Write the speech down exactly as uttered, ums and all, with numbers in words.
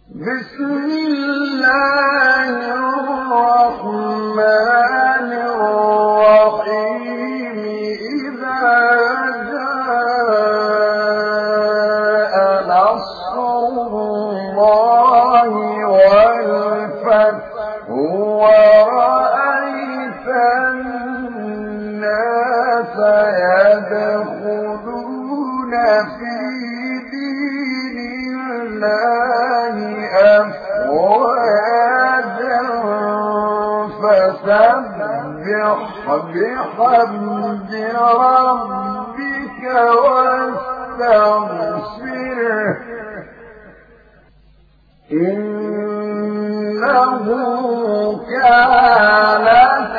بسم الله الرحمن الرحيم إذا جاء نصر الله والفتح ورأيت الناس يدخلون في دين الله أفواجا فسبح بحمد ربك واستغفره إنه كان